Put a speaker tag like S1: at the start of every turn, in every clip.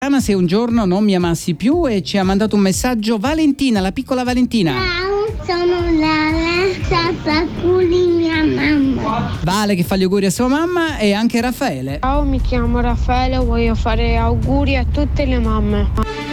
S1: Se un giorno non mi amassi più, e ci ha mandato un messaggio Valentina, la piccola Valentina.
S2: Ciao, sono Lala, Sapaculi, mia mamma.
S1: Vale che fa gli auguri a sua mamma, e anche Raffaele.
S3: Ciao, mi chiamo Raffaele, voglio fare auguri a tutte le mamme.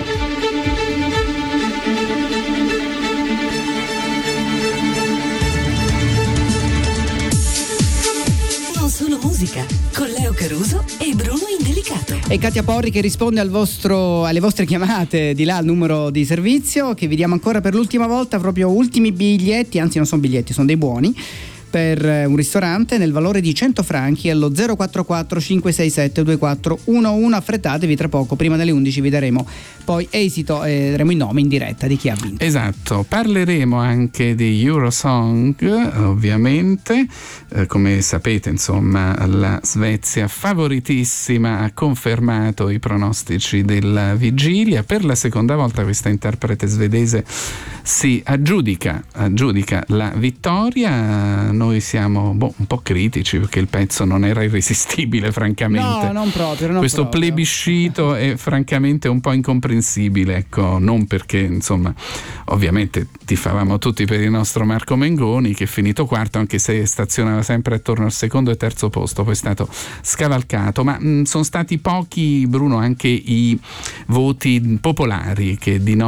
S4: Non solo musica, con Leo Caruso e Bruno Indelicato.
S1: E Katia Porri che risponde alle vostre chiamate di là al numero di servizio, che vi diamo ancora per l'ultima volta, proprio ultimi biglietti, anzi non sono biglietti, sono dei buoni, per un ristorante nel valore di 100 franchi allo 044 567 2411. Affrettatevi, tra poco, prima delle 11 vi daremo poi esito e daremo i nomi in diretta di chi ha vinto.
S5: Esatto, parleremo anche di Eurosong, ovviamente. Come sapete, insomma, la Svezia favoritissima ha confermato i pronostici della vigilia. Per la seconda volta questa interprete svedese si aggiudica la vittoria. Noi siamo un po' critici perché il pezzo non era irresistibile, francamente.
S1: No, non proprio.
S5: Questo plebiscito è francamente un po' incomprensibile, ecco, non perché, insomma, ovviamente tifavamo tutti per il nostro Marco Mengoni, che è finito quarto, anche se stazionava sempre attorno al secondo e terzo posto, poi è stato scavalcato. Ma sono stati pochi, Bruno, anche i voti popolari, che di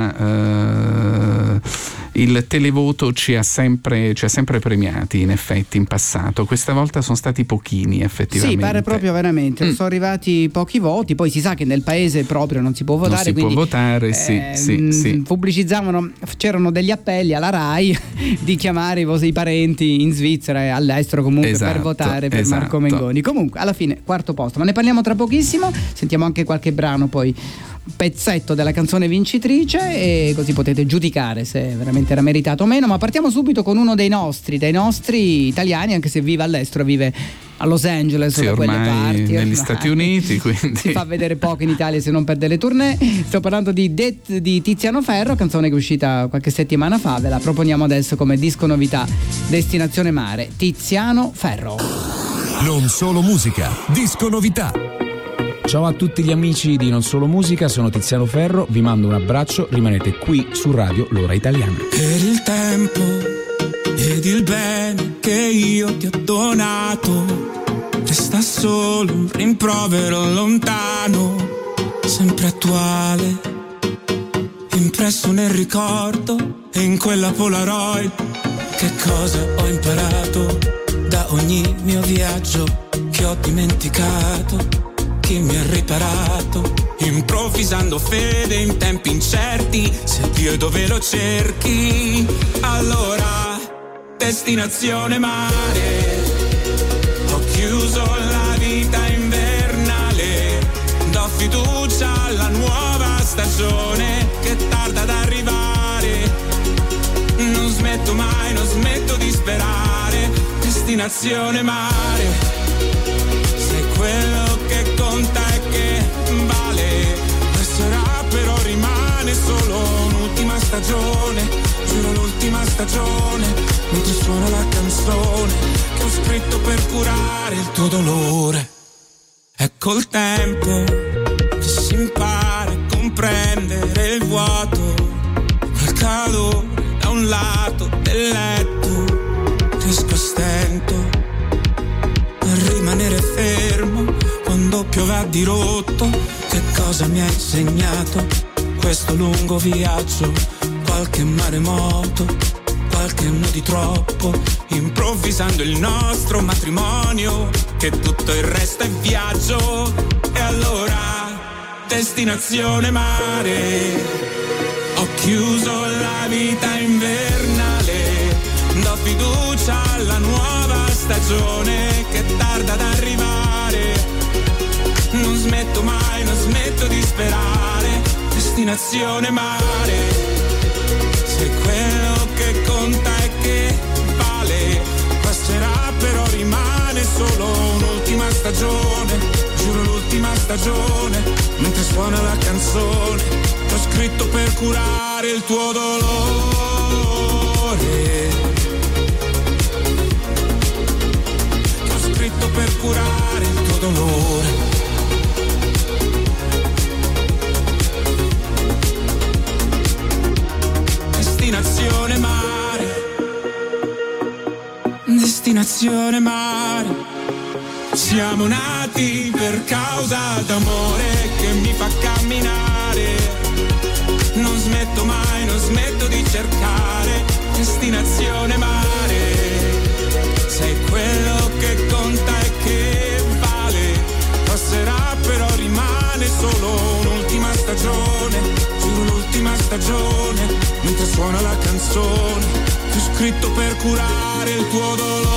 S5: norma il televoto ci ha sempre premiati, in effetti, in passato. Questa volta sono stati pochini, effettivamente.
S1: Sì, pare proprio veramente. Sono arrivati pochi voti. Poi si sa che nel paese proprio non si può votare.
S5: Non si può votare, sì.
S1: Pubblicizzavano, c'erano degli appelli alla RAI di chiamare i parenti in Svizzera e all'estero comunque, per votare per Marco Mengoni. Comunque, alla fine, quarto posto. Ma ne parliamo tra pochissimo. Sentiamo anche qualche brano, poi pezzetto della canzone vincitrice, e così potete giudicare se veramente era meritato o meno. Ma partiamo subito con uno dei nostri italiani, anche se vive all'estero, vive a Los Angeles, da quelle parti,
S5: negli Stati Uniti, quindi
S1: si fa vedere poco in Italia se non per delle tournée. Sto parlando di Tiziano Ferro, canzone che è uscita qualche settimana fa. Ve la proponiamo adesso come disco novità, Destinazione Mare. Tiziano Ferro.
S6: Non solo musica, disco novità.
S7: Ciao a tutti gli amici di Non Solo Musica, sono Tiziano Ferro, vi mando un abbraccio, rimanete qui su Radio L'Ora Italiana.
S8: Per il tempo ed il bene che io ti ho donato, resta solo un rimprovero lontano, sempre attuale, impresso nel ricordo e in quella Polaroid. Che cosa ho imparato da ogni mio viaggio che ho dimenticato? Chi mi ha riparato, improvvisando fede in tempi incerti. Se Dio è dove lo cerchi, allora destinazione mare. Ho chiuso la vita invernale, do fiducia alla nuova stagione che tarda ad arrivare. Non smetto mai, non smetto di sperare. Destinazione mare, sei quello che conta e che vale. Passerà però rimane solo un'ultima stagione. Giuro l'ultima stagione, mentre suona la canzone che ho scritto per curare il tuo dolore. È col tempo che si impara a comprendere il vuoto, quel calore da un lato del letto. Riesco a stento a rimanere fermo quando piove a dirotto. Che cosa mi ha insegnato questo lungo viaggio? Qualche maremoto, qualche uno di troppo, improvvisando il nostro matrimonio, che tutto il resto è viaggio. E allora destinazione mare. Ho chiuso la vita invernale, do fiducia alla nuova stagione che tarda ad arrivare. Non smetto mai, non smetto di sperare. Destinazione mare, sei quello che conta e che vale. Passerà però rimane solo un'ultima stagione. Giuro l'ultima stagione, mentre suona la canzone che ho scritto per curare il tuo dolore. Che ho scritto per curare il tuo dolore. destinazione mare. Siamo nati per causa d'amore che mi fa camminare. Non smetto mai, non smetto di cercare destinazione mare. Sei quello che conta e che vale. Passerà però rimane solo un'ultima stagione. Giuro l'ultima stagione. Mentre suona la canzone che ho scritto per curare il tuo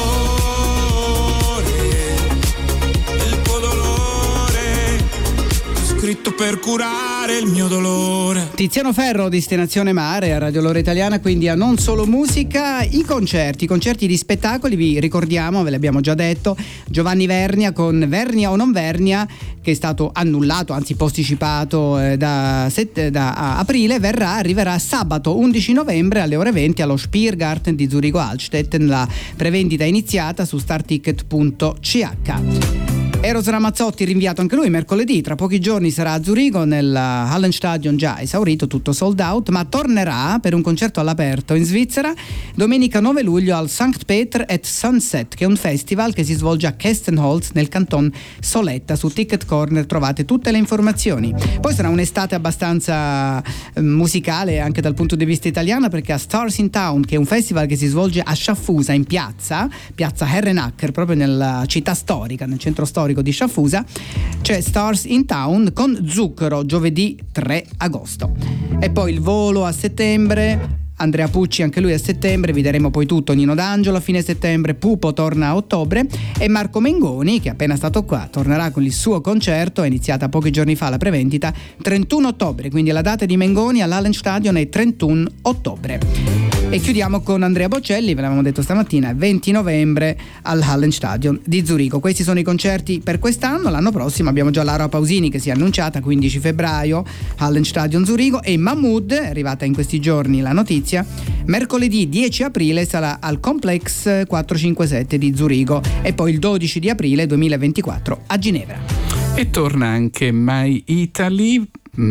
S8: dolore. Il tuo dolore. Ho scritto per curare il mio dolore.
S1: Tiziano Ferro, Destinazione Mare a Radio L'Ora Italiana, quindi a Non Solo Musica. I concerti di spettacoli, vi ricordiamo, ve l'abbiamo già detto, Giovanni Vernia con Vernia o non Vernia, che è stato annullato, anzi posticipato da aprile, arriverà sabato 11 novembre alle ore 20 allo Spiergarten di Zurigo Altstetten. La prevendita è iniziata su starticket.ch. Eros Ramazzotti rinviato anche lui mercoledì, tra pochi giorni sarà a Zurigo nel Hallenstadion, già esaurito, tutto sold out, ma tornerà per un concerto all'aperto in Svizzera domenica 9 luglio al St. Peter at Sunset, che è un festival che si svolge a Kestenholz nel canton Soletta. Su Ticket Corner trovate tutte le informazioni. Poi sarà un'estate abbastanza musicale anche dal punto di vista italiano, perché a Stars in Town, che è un festival che si svolge a Sciaffusa in piazza Herrenacker, proprio nella città storica, nel centro storico di Sciaffusa, c'è Stars in Town con Zucchero giovedì 3 agosto. E poi il volo a settembre, Andrea Pucci anche lui a settembre, vi daremo poi tutto. Nino D'Angelo a fine settembre, Pupo torna a ottobre e Marco Mengoni, che è appena stato qua, tornerà con il suo concerto, è iniziata pochi giorni fa la prevendita, 31 ottobre, quindi la data di Mengoni all'Hallenstadion è 31 ottobre. E chiudiamo con Andrea Bocelli, ve l'avevamo detto stamattina, 20 novembre al Hallenstadion di Zurigo. Questi sono i concerti per quest'anno. L'anno prossimo abbiamo già Laura Pausini che si è annunciata, 15 febbraio, Hallenstadion Zurigo, e Mahmood, è arrivata in questi giorni la notizia, mercoledì 10 aprile sarà al Complex 457 di Zurigo e poi il 12 di aprile 2024 a Ginevra.
S5: E torna anche My Italy,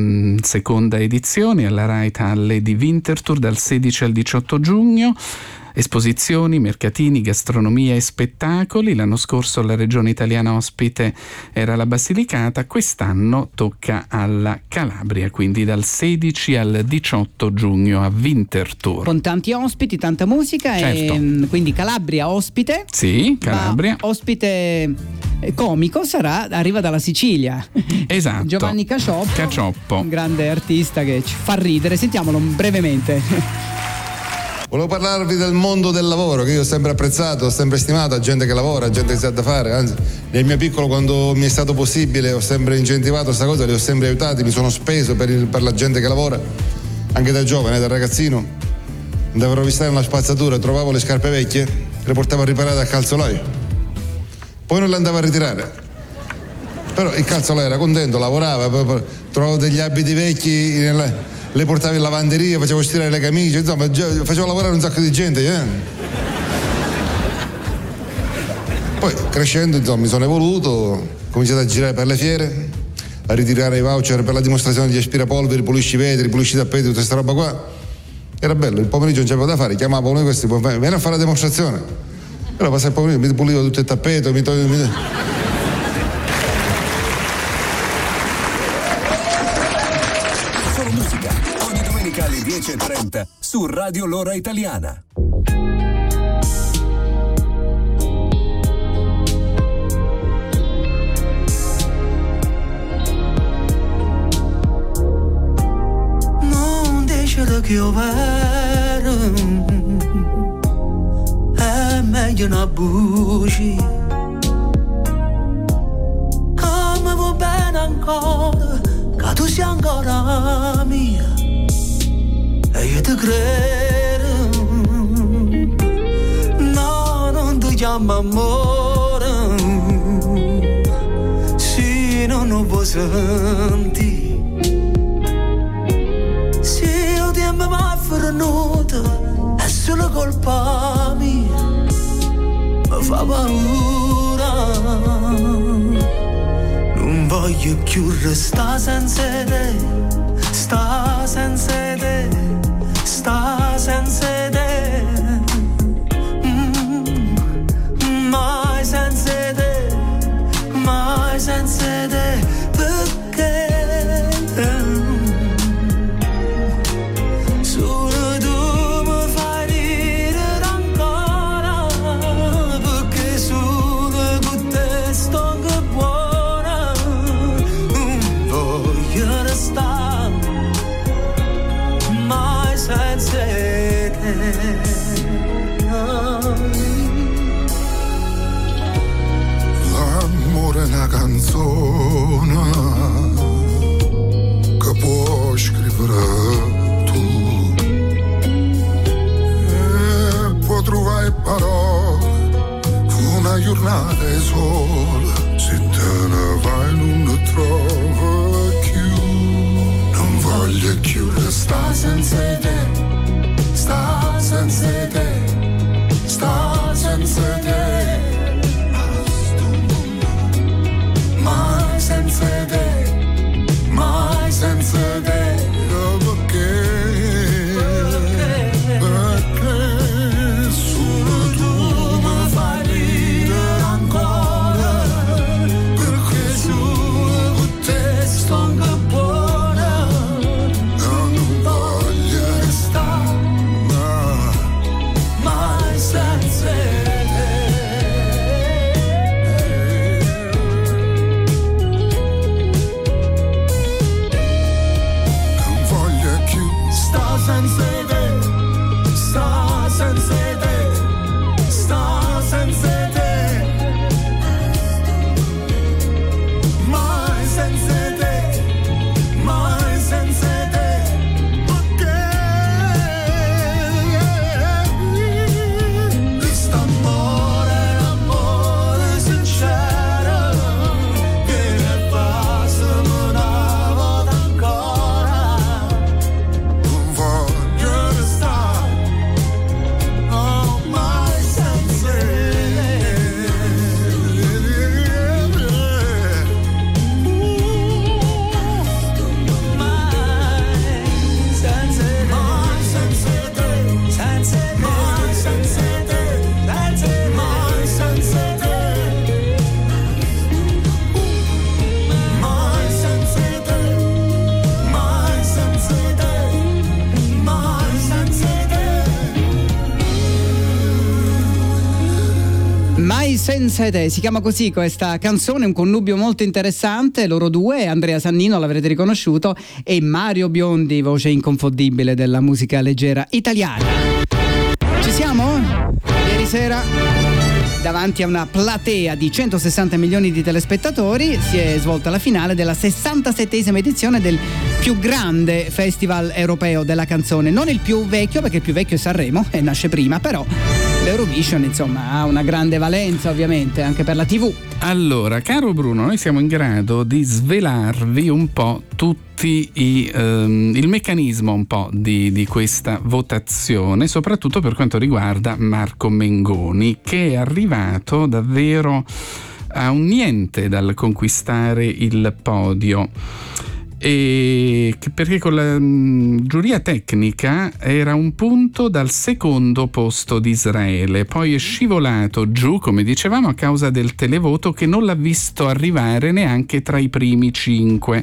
S5: seconda edizione alla Reithalle di Winterthur dal 16 al 18 giugno. Esposizioni, mercatini, gastronomia e spettacoli. L'anno scorso la regione italiana ospite era la Basilicata, quest'anno tocca alla Calabria, quindi dal 16 al 18 giugno a Winterthur.
S1: Con tanti ospiti, tanta musica, certo. E quindi Calabria ospite.
S5: Sì, Calabria.
S1: Ospite comico arriva dalla Sicilia.
S5: Esatto.
S1: Giovanni Cacioppo, un grande artista che ci fa ridere. Sentiamolo brevemente.
S9: Volevo parlarvi del mondo del lavoro, che io ho sempre apprezzato, ho sempre stimato, gente che lavora, gente che sa da fare. Anzi, nel mio piccolo, quando mi è stato possibile, ho sempre incentivato questa cosa, li ho sempre aiutati, mi sono speso per la gente che lavora, anche da giovane, da ragazzino. Andavo a rovistare una spazzatura, trovavo le scarpe vecchie, le portavo a riparare al calzolaio, poi non le andavo a ritirare, però il calzolaio era contento, lavorava, trovavo degli abiti vecchi le portavo in lavanderia, facevo stirare le camicie, insomma facevo lavorare un sacco di gente. Poi crescendo, insomma, mi sono evoluto, ho cominciato a girare per le fiere, a ritirare i voucher per la dimostrazione di aspirapolveri, pulisci vetri, pulisci tappeti, tutta questa roba qua. Era bello, il pomeriggio non c'avevo da fare, chiamavo uno di questi, vieni a fare la dimostrazione. Allora passavo il pomeriggio, mi pulivo tutto il tappeto,
S6: Solo musica, ogni domenica alle 10:30 su Radio L'Ora Italiana.
S10: Non deixa che io vero, è meglio una buci. Come va bene ancora, che tu sia ancora mia, e io ti credo. No, non ti chiamo amore, se non lo puoi sentire. Se io ti amo mai fornuto, è solo colpa mia, mi fa paura. Non voglio più restare senza te, sta senza te, sta senza te.
S11: tu può trovare parole una giornata è sola se te ne vai non trova più non voglio più restare senza te sta senza te sta senza te mai senza te mai senza te perché solo tu mi fai ridere ancora perché solo con te sto buona non voglio restare mai senza senza te, sta senza te, sta senza te, mai senza te, mai senza te, perché questo amore, amore sincero, che ne passa una volta ancora.
S1: Mai senza te, si chiama così questa canzone, un connubio molto interessante, loro due, Andrea Sannino, l'avrete riconosciuto, e Mario Biondi, voce inconfondibile della musica leggera italiana. Ci siamo? Ieri sera, davanti a una platea di 160 milioni di telespettatori, si è svolta la finale della 67esima edizione del più grande festival europeo della canzone, non il più vecchio, perché il più vecchio è Sanremo e nasce prima, però l'Eurovision insomma ha una grande valenza ovviamente anche per la TV.
S5: Allora, caro Bruno, noi siamo in grado di svelarvi un po' tutti il meccanismo un po' di questa votazione, soprattutto per quanto riguarda Marco Mengoni, che è arrivato davvero a un niente dal conquistare il podio. E perché con la giuria tecnica era un punto dal secondo posto di Israele, poi è scivolato giù, come dicevamo, a causa del televoto che non l'ha visto arrivare neanche tra i primi 5.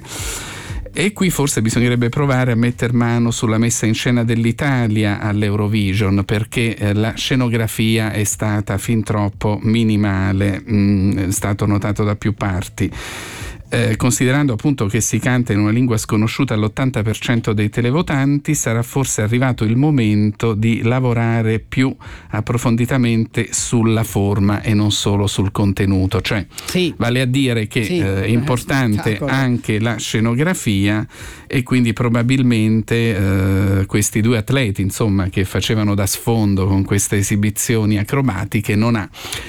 S5: E qui forse bisognerebbe provare a metter mano sulla messa in scena dell'Italia all'Eurovision, perché la scenografia è stata fin troppo minimale, è stato notato da più parti. Considerando appunto che si canta in una lingua sconosciuta all'80% dei televotanti, sarà forse arrivato il momento di lavorare più approfonditamente sulla forma e non solo sul contenuto, cioè sì, vale a dire che è importante anche la scenografia, e quindi probabilmente questi due atleti insomma che facevano da sfondo con queste esibizioni acrobatiche non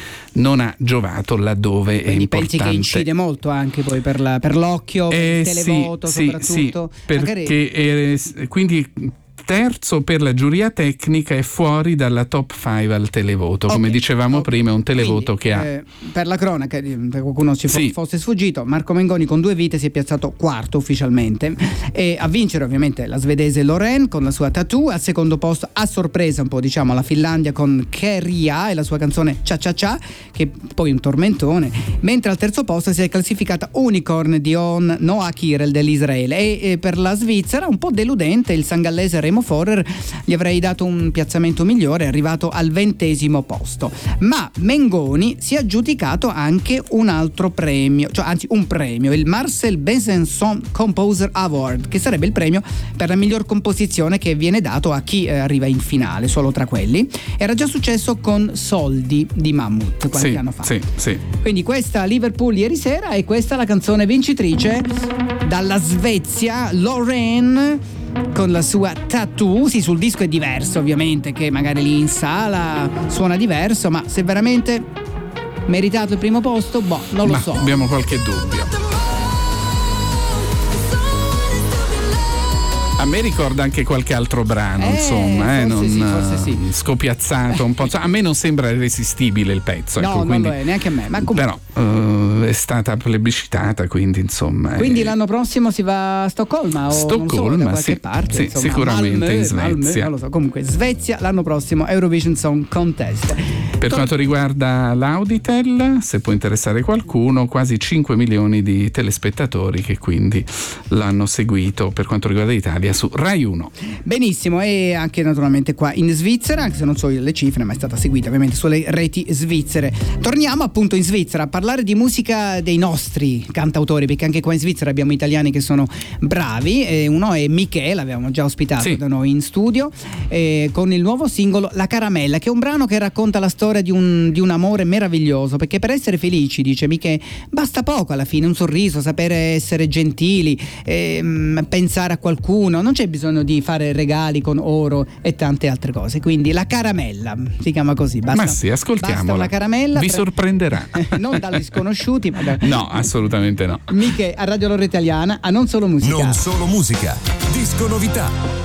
S5: ha giovato laddove quindi è importante.
S1: Pensi che incide molto anche poi per l'occhio, per il televoto soprattutto?
S5: Sì, perché quindi terzo per la giuria tecnica e fuori dalla top 5 al televoto, come dicevamo prima, è un televoto quindi, che ha
S1: per la cronaca, per qualcuno ci fosse sfuggito, Marco Mengoni con 2 vite si è piazzato quarto ufficialmente, e a vincere ovviamente la svedese Loreen con la sua Tattoo, al secondo posto a sorpresa un po' diciamo la Finlandia con Keria e la sua canzone Cha Cha Cha, che poi è un tormentone, mentre al terzo posto si è classificata Unicorn di Noah Kirel dell'Israele, e per la Svizzera un po' deludente il sangallese Remo Forer, gli avrei dato un piazzamento migliore, è arrivato al 20° posto. Ma Mengoni si è aggiudicato anche un altro premio, cioè anzi un premio, il Marcel Besançon Composer Award, che sarebbe il premio per la miglior composizione che viene dato a chi arriva in finale, solo tra quelli. Era già successo con Soldi di Mammut qualche anno fa.
S5: Sì.
S1: Quindi questa Liverpool ieri sera, e questa la canzone vincitrice dalla Svezia, Loreen, con la sua Tattoo. Sì, sul disco è diverso ovviamente, che magari lì in sala suona diverso, ma se veramente meritato il primo posto, non lo so.
S5: Abbiamo qualche dubbio. A me ricorda anche qualche altro brano, insomma,
S1: forse sì.
S5: Scopiazzato un po'. A me non sembra irresistibile il pezzo.
S1: No,
S5: ecco,
S1: non lo è, neanche a me. Ma
S5: però è stata plebiscitata, quindi insomma.
S1: Quindi l'anno prossimo si va a Stoccolma o
S5: Stoccolma,
S1: da qualche parte?
S5: Sì,
S1: insomma,
S5: sicuramente
S1: Malmö,
S5: in Svezia.
S1: Non lo so. Comunque, Svezia l'anno prossimo, Eurovision Song Contest.
S5: Per quanto riguarda l'Auditel, se può interessare qualcuno, quasi 5 milioni di telespettatori che quindi l'hanno seguito per quanto riguarda l'Italia su Rai 1.
S1: Benissimo, e anche naturalmente qua in Svizzera, anche se non so le cifre, ma è stata seguita ovviamente sulle reti svizzere. Torniamo appunto in Svizzera a parlare di musica dei nostri cantautori, perché anche qua in Svizzera abbiamo italiani che sono bravi. Uno è Michè, l'avevamo già ospitato da noi in studio, con il nuovo singolo La Caramella, che è un brano che racconta la storia di un amore meraviglioso, perché per essere felici, dice Michè, basta poco alla fine, un sorriso, sapere essere gentili, pensare a qualcuno, non c'è bisogno di fare regali con oro e tante altre cose. Quindi La Caramella si chiama così. Basta,
S5: ma sì, ascoltiamola.
S1: Basta una caramella.
S5: Vi sorprenderà.
S1: Non dagli sconosciuti, ma
S5: no, assolutamente no.
S1: Michè a Radio Lora Italiana, a Non Solo Musica.
S6: Non Solo Musica, disco novità.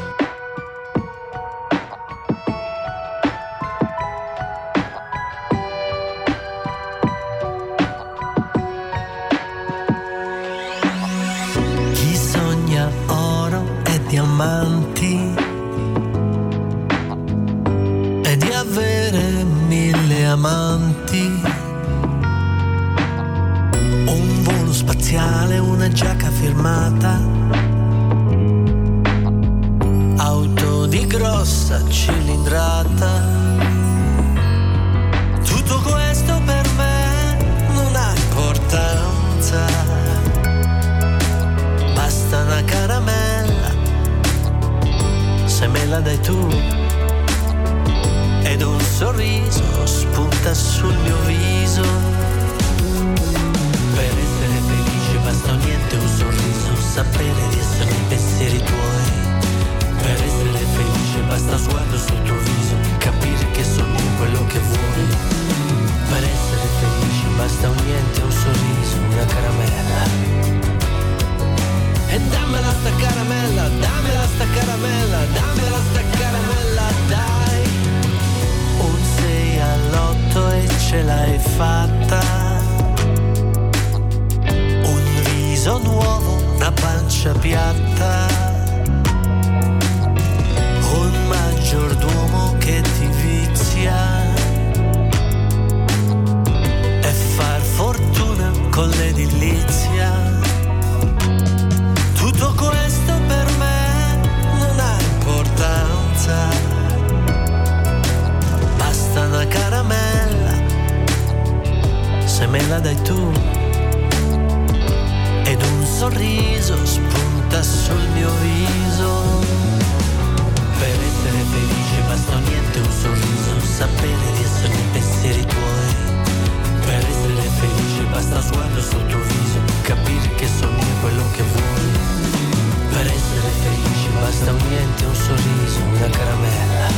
S10: Diamanti e di avere 1000 amanti, un volo spaziale, una giacca firmata, auto di grossa cilindrata. Tutto questo per me non ha importanza, basta una caramella se me la dai tu, ed un sorriso spunta sul mio viso. Per essere felice basta niente, un sorriso, sapere di essere nei pensieri tuoi. Per essere felice basta un sguardo sul tuo viso, capire che sono io quello che vuoi. Per essere felice basta un niente, un sorriso, una caramella. E dammela sta caramella, dammela sta caramella, dammela sta caramella, dai. Un 6 all'8 e ce l'hai fatta. Un viso nuovo, una pancia piatta. Un maggiordomo che ti vizia. E far fortuna con l'edilizia. Tutto questo per me non ha importanza, basta una caramella se me la dai tu, ed un sorriso spunta sul mio viso. Per essere felice basta niente, un sorriso, sapere di essere nei pensieri tuoi. Per essere felice basta sguardo sul tuo viso, capire che sono io quello che vuoi. Per essere felici basta un niente, un sorriso, una caramella.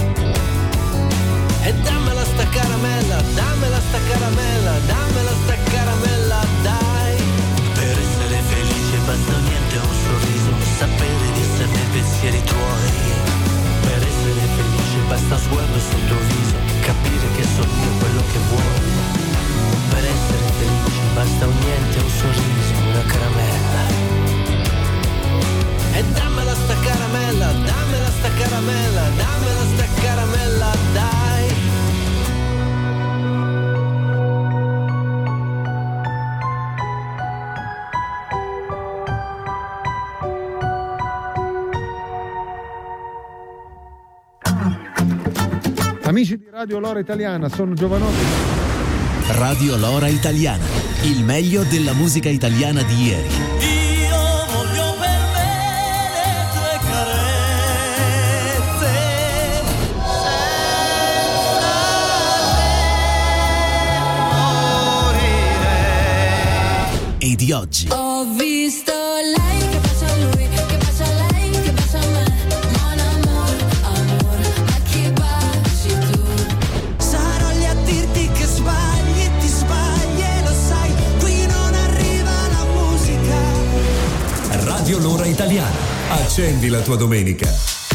S10: E dammela sta caramella, dammela sta caramella, dammela sta caramella, dai. Per essere felice basta un niente, un sorriso, sapere di essere nei pensieri tuoi. Per essere felice basta un sguardo sul tuo viso, capire che sono io quello che vuoi. Per essere felici basta un niente, un sorriso, una caramella. E dammela sta caramella, dammela sta caramella, dammela sta caramella, dai.
S12: Amici di Radio Lora Italiana, sono Giovanotti.
S13: Radio Lora Italiana, il meglio della musica italiana di ieri. E di oggi.
S14: Ho visto lei che bacia a lui, che bacia a lei, che
S6: Italiana. Accendi la tua domenica.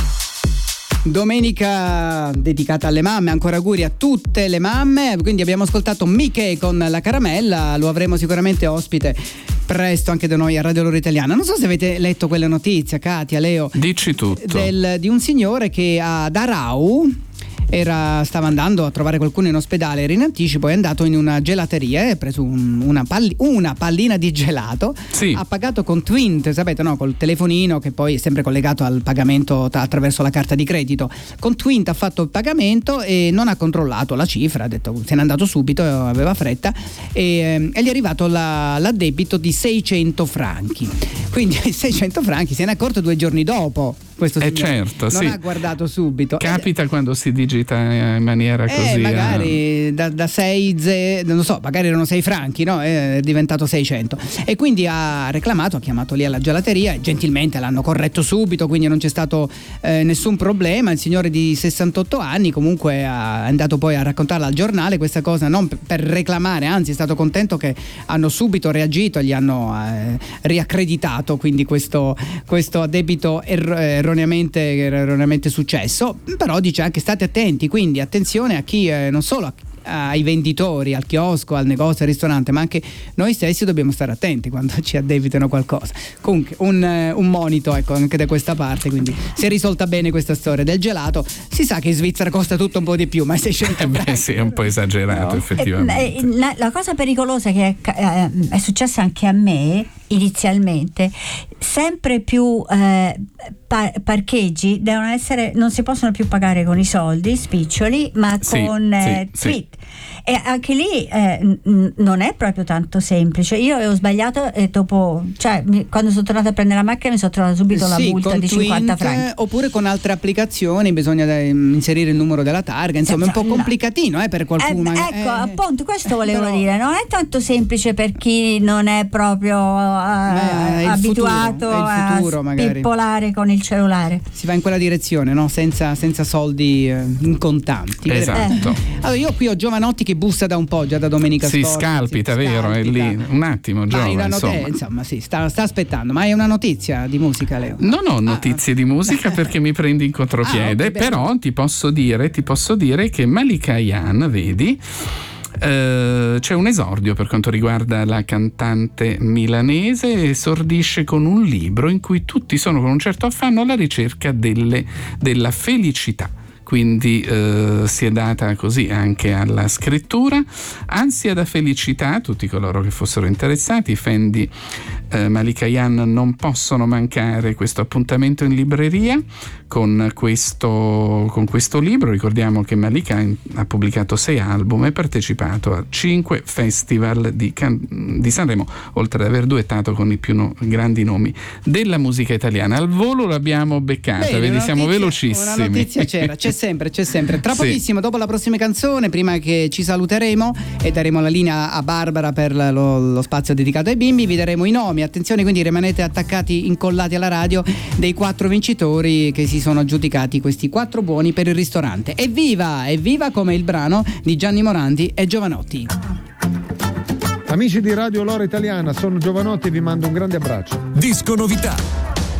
S1: Domenica dedicata alle mamme, ancora auguri a tutte le mamme. Quindi abbiamo ascoltato Miche con la caramella, lo avremo sicuramente ospite presto anche da noi a Radio Loro Italiana. Non so se avete letto quella notizia, Katia, Leo.
S5: Dici tutto.
S1: Di un signore che ad Arau stava andando a trovare qualcuno in ospedale, era in anticipo, è andato in una gelateria e ha preso una pallina di gelato,
S5: sì.
S1: Ha pagato con Twint, sapete, no? Col telefonino che poi è sempre collegato al pagamento attraverso la carta di credito. Con Twint ha fatto il pagamento e non ha controllato la cifra, ha detto, se n'è andato subito, aveva fretta e gli è arrivato l'addebito di 600 franchi. Quindi 600 franchi se ne è accorto 2 giorni dopo. Questo
S5: certo,
S1: non ha guardato subito.
S5: Capita quando si digita in maniera così.
S1: Magari da 6, non so, magari erano 6 franchi, no? È diventato 600. E quindi ha reclamato, ha chiamato lì alla gelateria e gentilmente l'hanno corretto subito, quindi non c'è stato nessun problema. Il signore di 68 anni comunque è andato poi a raccontarla al giornale questa cosa, non per reclamare, anzi è stato contento che hanno subito reagito e gli hanno riaccreditato quindi questo addebito erroneamente successo. Però dice anche state attenti, quindi attenzione a chi non solo ai venditori, al chiosco, al negozio, al ristorante, ma anche noi stessi dobbiamo stare attenti quando ci addebitano qualcosa. Comunque un monito, ecco, anche da questa parte. Quindi si è risolta bene questa storia del gelato. Si sa che in Svizzera costa tutto un po' di più, ma 600 franchi
S5: sì, è un po' esagerato, no? Effettivamente.
S14: La cosa pericolosa che è successa anche a me inizialmente, sempre più parcheggi devono essere, non si possono più pagare con i soldi spiccioli, ma con Twint. E anche lì non è proprio tanto semplice. Io ho sbagliato e dopo, quando sono tornata a prendere la macchina mi sono trovata subito la multa di 50 franchi.
S1: Oppure con altre applicazioni bisogna inserire il numero della targa, insomma è un po' complicatino per qualcuno.
S14: Ecco, appunto, questo volevo dire, non è tanto semplice per chi non è proprio abituato a spippolare con il cellulare.
S1: Si va in quella direzione, no? Senza soldi in contanti.
S5: Esatto.
S1: Allora io qui ho Giovanotti che bussa da un po', già da domenica scorsa.
S5: Scalpita, vero? È lì un attimo, Giova,
S1: insomma sì, sta aspettando. Ma è una notizia di musica, Leo?
S5: Non ho notizie di musica perché mi prendi in contropiede, okay, però ti posso dire che Malika Ayane, vedi, c'è un esordio per quanto riguarda la cantante milanese. Esordisce con un libro in cui tutti sono con un certo affanno alla ricerca della felicità. Quindi si è data così anche alla scrittura. Ansia da felicità, tutti coloro che fossero interessati, fan di Malika Ayane non possono mancare questo appuntamento in libreria con questo libro. Ricordiamo che Malika ha pubblicato 6 album e partecipato a 5 festival di Sanremo, oltre ad aver duettato con i più grandi nomi della musica italiana. Al volo l'abbiamo beccata. Bene, vedi, siamo velocissimi.
S1: Una notizia c'è sempre. Tra pochissimo, dopo la prossima canzone, prima che ci saluteremo e daremo la linea a Barbara per lo spazio dedicato ai bimbi, vi daremo i nomi. Attenzione, quindi rimanete attaccati, incollati alla radio, dei 4 vincitori che si sono aggiudicati questi 4 buoni per il ristorante. Evviva come il brano di Gianni Morandi e Giovanotti.
S12: Amici di Radio Loro Italiana, sono Giovanotti e vi mando un grande abbraccio.
S6: Disco novità.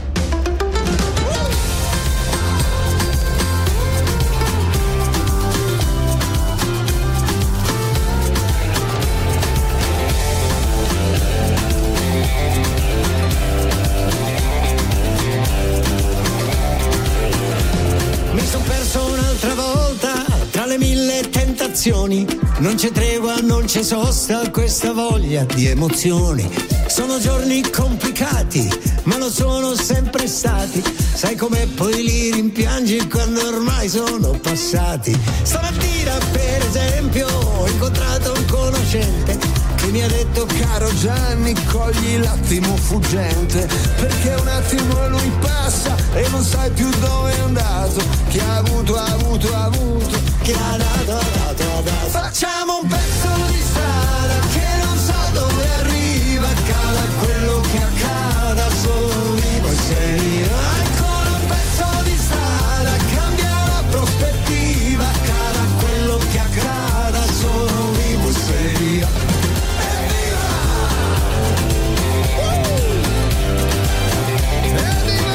S10: Non c'è tregua, non c'è sosta, questa voglia di emozioni. Sono giorni complicati, ma lo sono sempre stati. Sai com'è, poi li rimpiangi quando ormai sono passati. Stamattina per esempio ho incontrato un conoscente che mi ha detto: caro Gianni, cogli l'attimo fuggente, perché un attimo lui passa e non sai più dove è andato. Chi ha avuto, chi ha dato. Facciamo un pezzo di strada che non so dove arriva, accada quello che accada, solo vivo e sei. Ancora un pezzo di strada, cambia la prospettiva, accada quello che accada, solo vivo e sei. Evviva!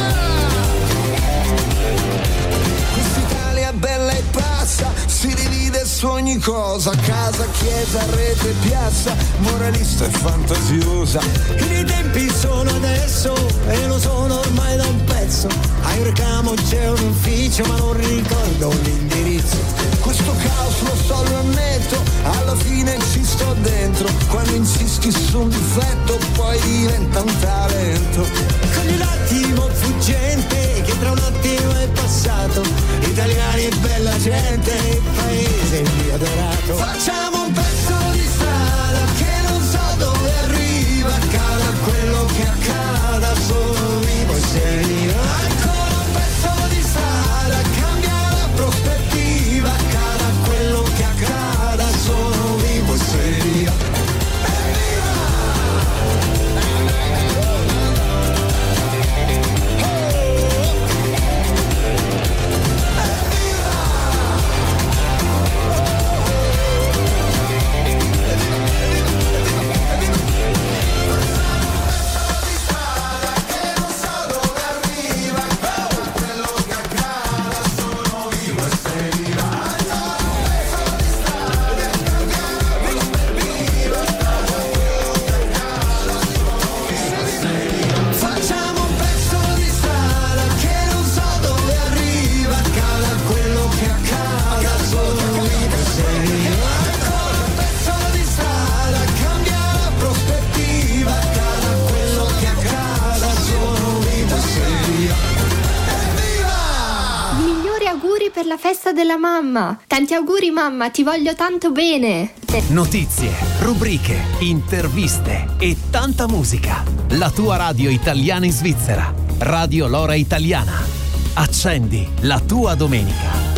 S11: cosa, casa, chiesa, rete, piazza, moralista e fantasiosa. I tempi sono adesso e lo sono ormai da un pezzo. Hai un recamo, c'è un ufficio ma non ricordo l'indirizzo. Questo caos lo so, lo ammetto, alla fine ci sto dentro. Quando insisti su un difetto poi diventa un talento. Cogli l'attimo fuggente che tra un attimo è passato. Italiani e bella gente, il paese è adorato. Facciamo un pezzo di strada che non so dove arriva. Accada quello che accada, sono vivo e sereno. Ancora un pezzo di strada, cambia la prospettiva. Accada quello che accada, sono vivo e sereno.
S15: Per la festa della mamma. Tanti auguri mamma, ti voglio tanto bene.
S13: Notizie, rubriche, interviste e tanta musica. La tua radio italiana in Svizzera. Radio Lora Italiana. Accendi la tua domenica.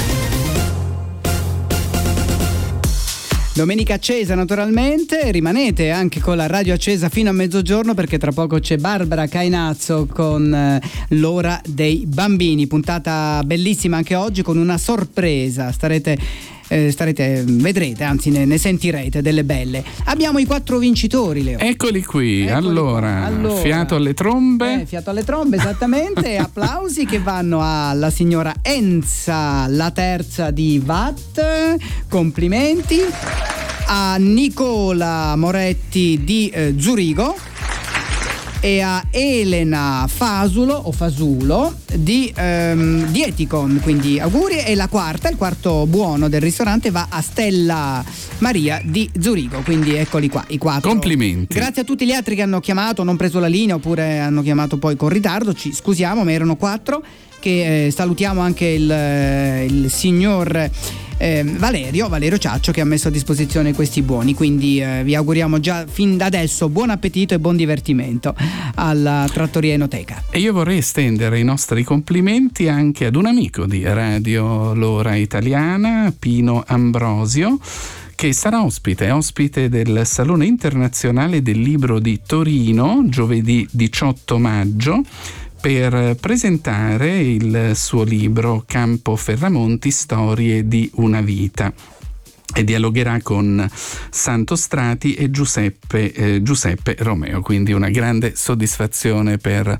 S1: Domenica accesa naturalmente, rimanete anche con la radio accesa fino a mezzogiorno perché tra poco c'è Barbara Cainazzo con l'ora dei bambini, puntata bellissima anche oggi con una sorpresa, vedrete, anzi ne sentirete delle belle. Abbiamo i 4 vincitori, Leo.
S5: Eccoli qui. Allora, fiato alle trombe.
S1: Fiato alle trombe, esattamente. Applausi che vanno alla signora Enza, la terza di Watt. Complimenti. A Nicola Moretti di Zurigo. E a Elena Fasulo di Eticon, quindi auguri. E il quarto buono del ristorante va a Stella Maria di Zurigo, quindi eccoli qua i 4.
S5: Complimenti.
S1: Grazie a tutti gli altri che hanno chiamato, non preso la linea oppure hanno chiamato poi con ritardo, ci scusiamo, ma erano 4 che salutiamo anche il signor Valerio Ciaccio che ha messo a disposizione questi buoni, quindi vi auguriamo già fin da adesso buon appetito e buon divertimento alla Trattoria Enoteca.
S5: E io vorrei estendere i nostri complimenti anche ad un amico di Radio Lora Italiana, Pino Ambrosio, che sarà ospite del Salone Internazionale del Libro di Torino giovedì 18 maggio per presentare il suo libro Campo Ferramonti, storie di una vita, e dialogherà con Santo Strati e Giuseppe Romeo, quindi una grande soddisfazione per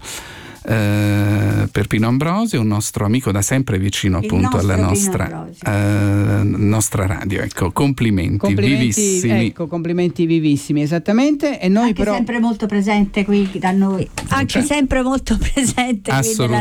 S5: Pino Ambrosio, un nostro amico da sempre vicino appunto alla nostra radio. Ecco, complimenti vivissimi.
S1: Ecco, complimenti vivissimi, esattamente. E noi
S14: anche
S1: però
S14: sempre molto presente qui da noi, anche sempre molto presente qui nella